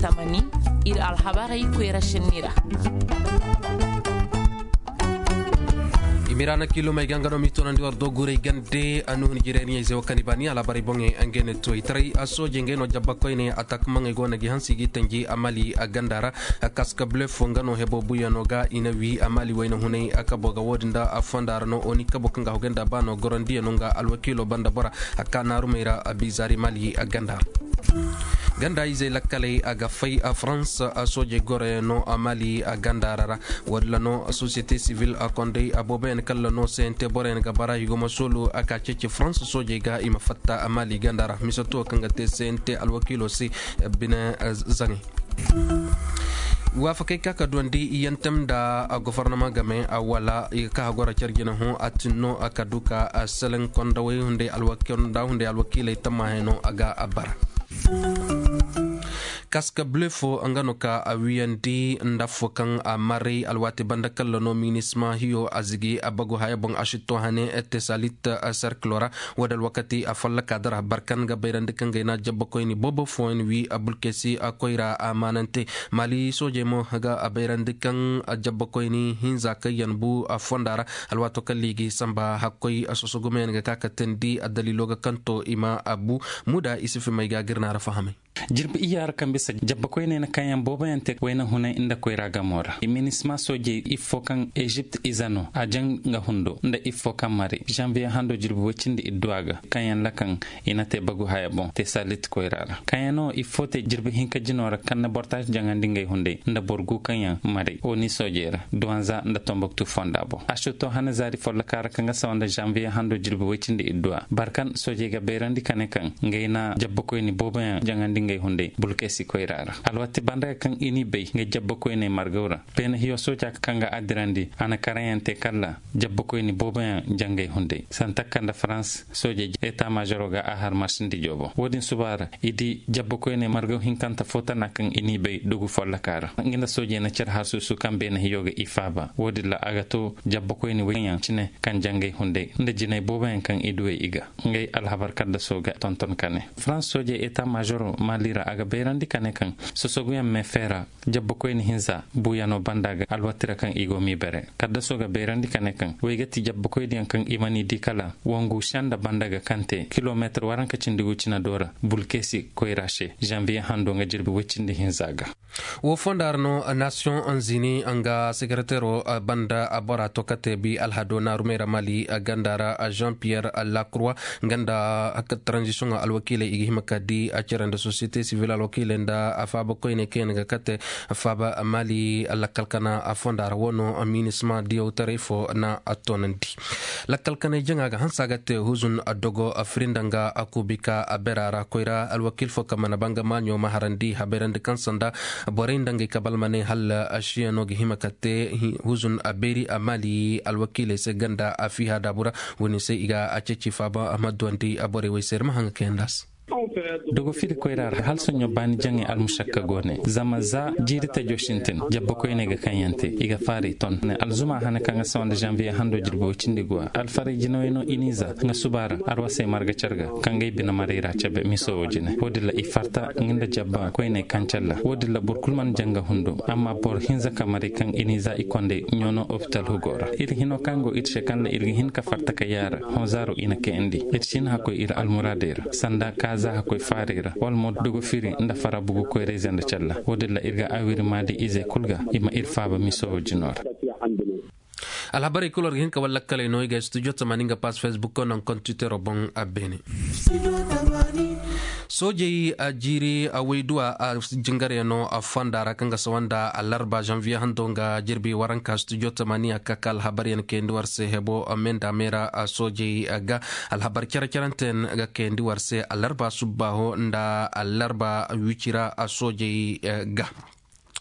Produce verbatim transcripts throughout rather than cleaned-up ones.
tamani ir alhabari kwera shinira imirana kilo mai gangano mitona ndi wardo gure gande anu nigeriani ise wakani bani ala bari bonge angene to itrai aso jengeno jabba koine atak mange gona gi hansi gi tangi amali agandara kaska bluff ngano hebo buyano ga inawi amali wayno hunay akaboga wodinda afandara no oni kabokanga hogenda bano gorondi nonga alwakilo banda bora akana rumira abizari mali agandara ganda ize lakkale aga fay a France a soje gore no amali a gandarara wadla no société civile a konde a boben kala no sente boren ga bara yugo masolo aka cece France soje ga ima fatta amali gandara misato kanga te sente alwakilo si bina zangi wafake kaka dondi yantam da a gouvernement game a wala ka gora cergina ho atino akaduka a selen konda way hunde alwakilo da hunde alwakile tamaheno aga abara kaska blefo angano ka awiyandi ndafo kan amari alwati bandakal no minisma hiyo azigi abago haya bong ashito hane ete salita circlora wadal wakati afalla kadara barkan ga bayrandi kan gaina jabba koyni bobo foin wi abulkesi akoira amanante mali soje mo haga abayrandi kan jabba koyni hinza kayan bu afondara alwato kalligi samba hakoy asosogumen ga kakatendi adaliloga kanto ima abu muda isifi mai ga girna rafahame jirbi iyar kan bisa jabba koy ne na kayan boba yante wayna huna inda koy raga mora iminisma soje ifo kan Egypt izano a jang nga hundo nda ifo kan mari janvier hando jirbi wacinde idduaga kayan lakan ina te bagu haya bon te salit koy rara kayano ifo te jirbi hinka jinora kan na portage jangandi ngay hunde nda borgu kayan mari oni sojera douanza nda tomboktu fondabo ashuto hana zari folla kara kan sa wanda janvier hando jirbi wacinde iddua barkan soje ga berandi kanekan ngayna jabba koy ni boba jangandi ngay hunde bulkesi koy rara alwati banda kan ini bay nga jabba koy ne margawra pen hiyo soja kanga adirandi ana karayante kala jabba koy ni boba jangay hunde santa kanda France soja eta majoro ga ahar masindi jobo wodin subara idi jabba koy ne margaw hinkanta fota nakan ini bay dugu folla kara nginda soja na cer hasu su kambe na hiyoga ifaba wodi la agato jabba koy ni wenya cine kan jangay hunde nda jinay boba kan idwe iga ngay alhabar kadda soga tonton kane France soja eta majoro malira aga berandi kane kan sosoguya me fera jabbo ko en hinza buyano bandaga alwatira kan igo mi bere kadda soga berandi kane kan wegati jabbo ko en kan imani dikala wongu shanda bandaga kante kilometer waranka cindigu cina dora bulkesi koirashe janvier hando nga jirbi wecindi hinzaga wo fondarno nation anzini anga secretaire banda abora tokate bi alhadona rumera mali gandara Jean Pierre Lacroix ganda ak transition alwakile igi makadi aceranda société civile alwakile nda afaba koyne ken gakate afaba mali alakalkana afondar wono minisma dio tarifo na atonanti lakalkana janga ga hansagate huzun adogo afrindanga akubika aberara koira alwakil fo kamana banga manyo maharandi haberandi kansanda borindanga kabalmane hal ashiyano gihimakate huzun aberi amali alwakile se ganda afiha dabura woni se iga achechi faba amadwandi abore wayser mahanga kendas dogo fili koyrar hal sonyo bani jangi almushakka gone zama za jirita joshintin jabba koyne ga kanyante iga fari ton ne alzuma hana kanga sonde janvier hando jirbo cindigwa alfari jinoyno iniza nga subara arwase marga charga kangay bina marira chabe miso wojine wodilla ifarta nginda jabba koyne kancalla wodilla burkulman janga hundo amma bor hinza kamari kan iniza ikonde nyono hospital hugora il hino kango itche kanla irgi hin ka farta ka yara honzaro ina ke endi itchin hako ir almuradera sanda kaza koy farira wal mod dugo firi nda fara bugu koy rezende challa wodilla irga awiri madi ize kulga ima irfaba miso jinor alhabari kulor hin ka walla kale no ga studio tamaninga pas Facebook on kon Twitter bon abene soje ajiri awaidua a jingare no afandara kanga sawanda alarba janvier handonga jirbi waranka studio tamania kakal habari en kendi warse hebo amenda mera soje aga alhabar kera keranten ga kendi warse alarba subaho nda alarba wichira soje ga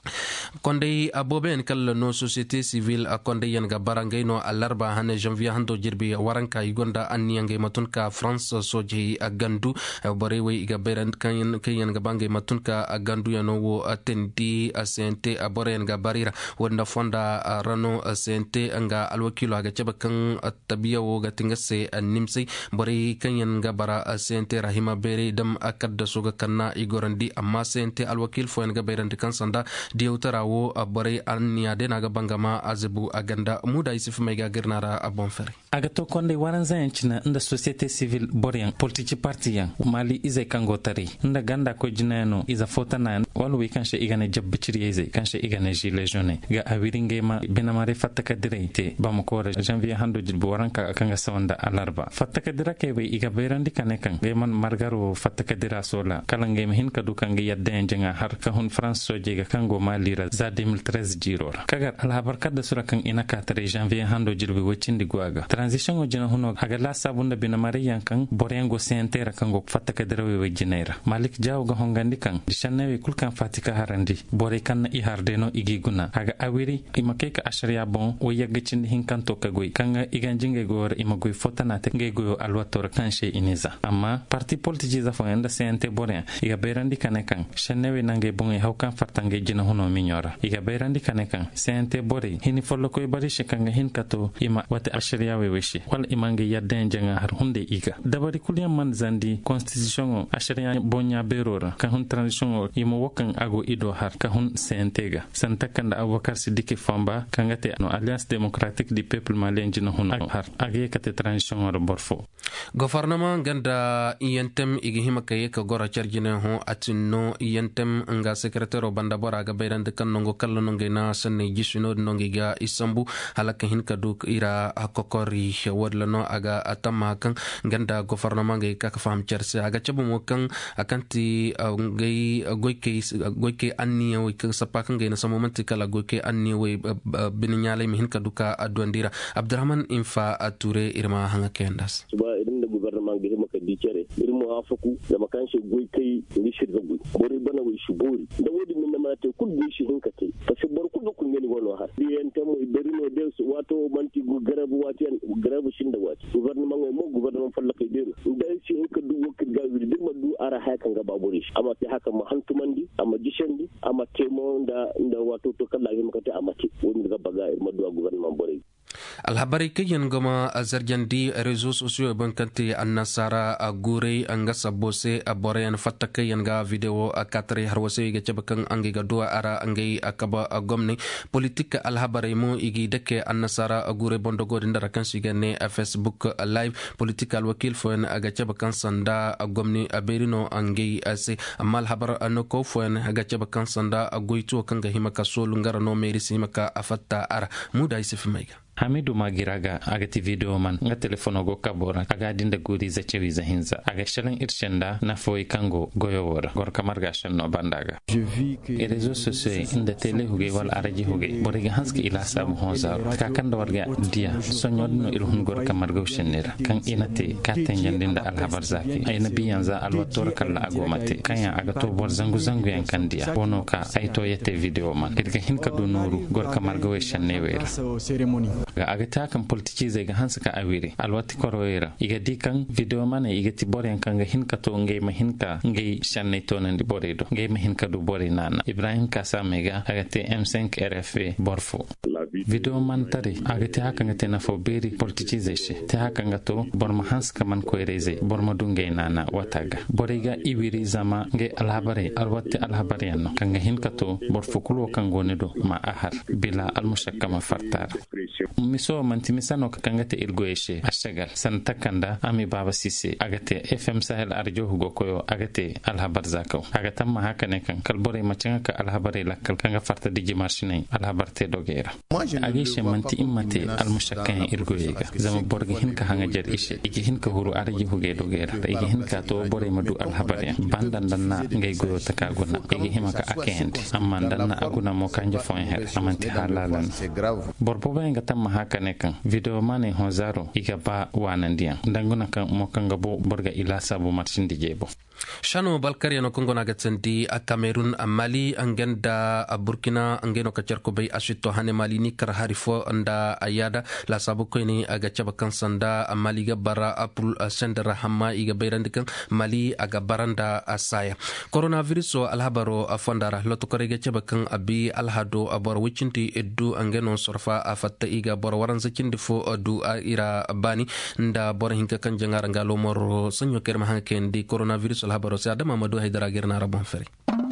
konde abobe en kala no société civile a konde yan ga barangay no alarba hane janvier hando jirbi waranka igonda anniyange matunka France soje a gandu bare way iga beran kan kan ga bangay matunka a gandu yano wo atendi a C N T a bare yan ga barira wanda fonda rano a C N T nga alwakilo ga cebakan tabiya wo ga tingase nimsi bare kan yan ga bara a C N T rahima bere dam akadda soga kanna igorandi amma C N T alwakil fo yan ga beran kan sanda diutarawo a bare anniya de naga bangama azebu aganda muda isif mega girnara a bonfere aga to konde waran zayan cina inda société civile boryan politici parti yan mali izai kango tare inda ganda ko jinano iza fota na walu wi kanche igane jabbiciri izai kanche igane gilet jaune ga awiringe ma benamare fattaka direte bamako janvier hando jilbo waranka kanga sawanda alarba fattaka dirake wi iga berandi kanekan be man margaro fattaka dira sola kalange hin kadu kange yadde jenga har ka hun France soje ga kango malira za deux mille treize jirora kagar alhabar kadda sura kan ina ka tare janvier hando jilbi wacindi gwaga transition o jina huno aga la sabunda bina mariyan kan borengo sentera kango fattaka dirawe wajinera malik jaw ga hongandi kan dishannewe kulkan fatika harandi bore kan i hardeno igi guna aga awiri imake ka ashariya bon o yagga cindi hinkan to kagoy kanga iganjinge gor imagoy fotana te ngegoyo alwator kanshe iniza amma parti politici za fonda sente boren iga berandi kanekan shannewe nange bon e hawkan fartange jina huno minyora iga berandi kanekan sente bore hini follo koy bari shekanga hin kato ima wate ashariya we weshi wal imange yadden janga har hunde iga dabari kulyam man zandi constitution o ashariya bonya berora kan hun transition o imo wokan ago ido har ka hun sentega santakanda abubakar sidiki famba kangate no alliance démocratique du peuple malien jina hun har age kate transition o borfo gouvernement ganda yentem igi himakaye ka gora charjine ho atinno yentem nga secrétaire banda bora ga beyrande kan nongo kallo nonge na sanne jisuno nonge ga isambu halaka hin kadu ira akokori wadlano aga atama kan ganda gouvernement ga ka fam cherse aga chabu mo kan akanti ngai goike goike anni o ka sapakan ga na sa momenti kala goike anni we bininyale mi hin kadu ka adwandira Abdurrahman Infa Touré irma hanga kendas ba irin da gouvernement ga maka dicere irin mu afaku da makanshi goike ni shirga goy bori bana we shibori da wodi min na mate kul goy shi hin kate fa shi bor kul kun ngeni wono har di en tamo berino de wato manti gu garabu watian garabu shinda wati gouvernement mo gouvernement falla kay dero da shi hin ka du wakil ga wir dirma du ara hakan ga babori amma fi haka ma hantumandi amma jishandi amma temo da da wato to kala yin kate amma ti woni ga baga irma du gouvernement bore alhabari kayan gama zarjandi réseaux sociaux bankante annasara agure anga sabose aborean fatta kayan ga video akatre harwase ga cebakan angi ga dua ara angi akaba gomne politika alhabari mo igi deke annasara agure bondogo ndara kan sigane Facebook live political wakil foen aga cebakan sanda gomne aberino angi ase amal habar anoko foen aga cebakan sanda agoito kan ga himaka solu ngara no merisi himaka afatta ara muda isifmaiga Hamidu Magiraga agati video man nga telefono go kabora aga dinda guri za chewi za hinza aga shalan irshenda na foi kango goyowora gor kamarga shanno bandaga e réseaux sociaux inda tele huge wal araji huge boriga hanski ila sabu honzaro ka kanda warga dia sonyodno ilhun gor kamarga shenera kan inate katen jandinda alhabar zaki ay nabi yanza alwator kala agomate kanya aga to bor zangu zangu yan kandia wono ka ay to yete video man irga hinka do noru gor kamarga we shannewera ga agata kan politici zai ga hansa ka awire alwati koroera iga dikan video mana iga ti boren kan ga hinka to ngai mahinka ngai shanne to nan di boredo ngai mahinka du bore nana Ibrahim Kasa mega agate M cinq R F A borfo video man tare agate haka ngate na fo beri politici zai she te haka ngato borma hanska man ko ereze borma dungai nana wataga borega iwiri zama ngai alhabare alwati alhabare yanno kan ga hinka to borfo kulo kan gonedo ma ahar bila almushakkama fartar miso mantimisano kakangate irgoeshe ashagal santakanda ami baba sisi agate F M Sahel arjo hugo koyo agate alhabar zakaw agatam ma hakane kan kalbore macanga ka alhabare lakkal kanga farta diji marshine alhabar te dogera agishe manti immate almushakkan irgoyega zama borge hinka hanga jar ishe igi hinka huru arji huge dogera igi hinka to bore madu alhabare bandan danna ngay goyo takaguna igi himaka akende amma danna aguna mo kanja fon her amanti halalan borbo benga tamma hakane kan video mane honzaro iga ba wanandian danguna kan mo kanga bo borga ila sabu marshindi jebo shano balkari no kongo nagatsendi a Cameroon a Mali angenda a Burkina angeno kacerko bay asito hane Mali ni kar harifo anda ayada la sabu ko ni aga caba kansanda a Mali ga bara apul sendera hamma iga bayrandikan Mali aga baranda asaya coronavirus o alhabaro a fondara loto ko rega caba kan abi alhado abor wicinti eddu angeno sorfa a fatta iga bor waran zakindi fo du a ira bani nda bor hinka kan jangara ngalo mor sanyo kerma hanken di coronavirus alhabaro sa adama madu haidara girna rabon fere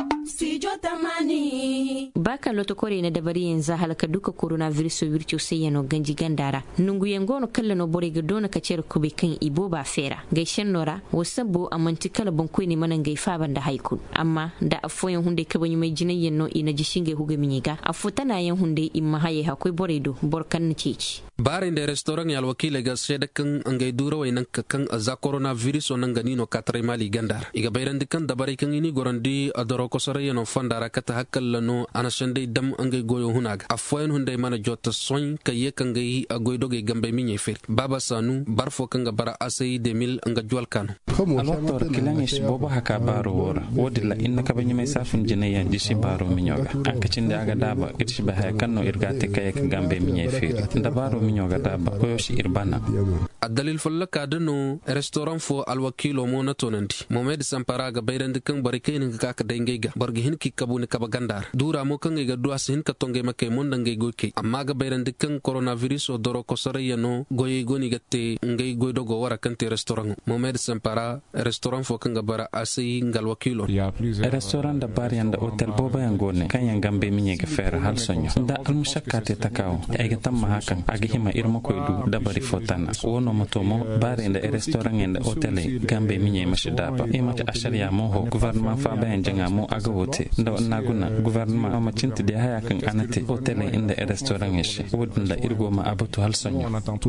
baka loto kore na dabari yanzu halaka duka coronavirus virtu sai yano ganji gandara nungu yangono kalla no bore gadona ka cer kube kan ibo ba fera gaishen nora wasabbo amanti kala banko ne manan gaifa banda haikun amma da afoyan hunde ka banyu mai jinan yanno ina jishinge huga minyiga afutana yan hunde imma haye hakoi bore do borkan na ceci barin da restaurant yal wakile ga seda kan angai dura wai nan kan za coronavirus onan ganino katrai mali gandara iga bayran dikan dabari kan ini gorandi adoro ko sare no fandara kata hakkal lano ana shande dam angai goyo hunaga afoyen hunde mana jota soin kaye kan gai agoido ge gambe minye fer baba sanu barfo kan ga bara asai de mil anga jwal kan alwator kilangish bobo haka baro wora wodilla inna ka banyi mai safin jinaya dishi baro minyoga an kacin da aga daba irshi ba hay kanno irgate kaye kan gambe minye fer da baro minyoga daba koyoshi irbana adalil follaka dano restaurant fo alwakilo mo na tonanti momed sampara ga bayran dikan barikain ka ka dengay ga bargi hin ki kabuni kaba gandar dura mo kan ga duas hin ka tonge make mon dangay goke amma ga bayran dikan coronavirus o doro ko saraya no goyi goni gatte ngay goydo go wara kan te restaurant momed sampara restaurant fo kan ga bara asai ngal wakilo restaurant da bar yanda hotel boba yangone kan yangambe minye ga fera hal sonyo da almushakkate takaw ay ga tamma hakan agi hima irmo koydu da bari fotana wono motomo bar yanda restaurant yanda hotel gambe minye mashidaba e mata ashariya mo ho gouvernement fa bayan janga mo aga wote da naguna gouvernement ma cinti de haya kan anate hotel inda restaurant yeshe wodunda irgo ma abatu hal sonyo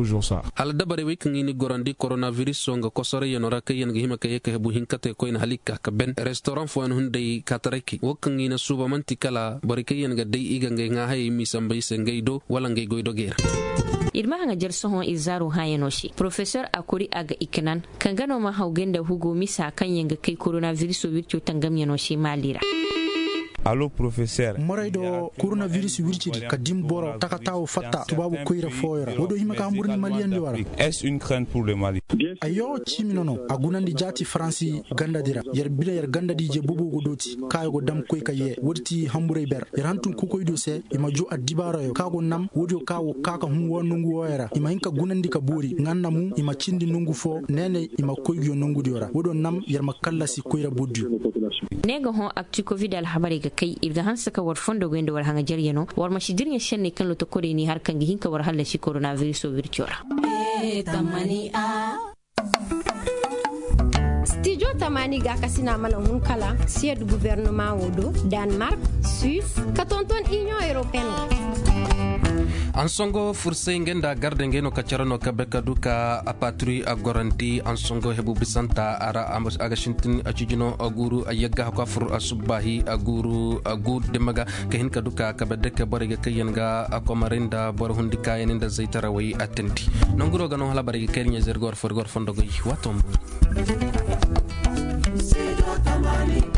hal dabare wekin ini gorandi coronavirus songa kosore yenora kayen gi hima kaye ka bu hinkate ko ina halika ka ben restaurant fo hunde katareki wokin ina suba manti kala bari kayen ga dai iga ngai nga hay mi sambai sengay do wala ngai goido ger irma hanga jerso hon izaru hayenoshi professeur akuri aga iknan kan gano ma haugenda hugo misa kan yanga kai coronavirus wircho tangam yenoshi malira allo professeur moraydo coronavirus wirci kadim boro takataw fatta tubabu koyra foyra wodo hima ka hamburni malian di wara est une crainte pour le Mali ayo chiminono agunandi jati franci ganda dira yer bila yer ganda di je bobo godoti kayo go dam koy kaye wodti hamburay ber yer hantun ku koydo se ima jo adibara yo kago nam wodo kawo kaka hum wonungu woyra ima hinka gunandi ka bori nganna mu ima cindi nungu fo nene ima koygo nungu di wara wodo nam yer makalla si koyra boddu nega hon actu covid al habari ga kai irga hansa ka war fondo gwendo war hanga jaryano war mashidirnya shanne kan loto kore ni har kan gihinka war halla shi coronavirus virtuora e tamani a studio tamani ga kasina mana hun kala sied gouvernement wodo Denmark Suisse katonton union européenne ansongo furse ngenda garde ngeno kacarano kabeka duka apatri agoranti ansongo hebu bisanta ara amos agashintin achijino aguru ayagga ko fur asubahi aguru agud demaga kahin kaduka kabedeke borega kayenga akomarinda bor hundi kayeninda zaitara way atenti nonguro gano hala barega kenya zergor for gor fondogo watom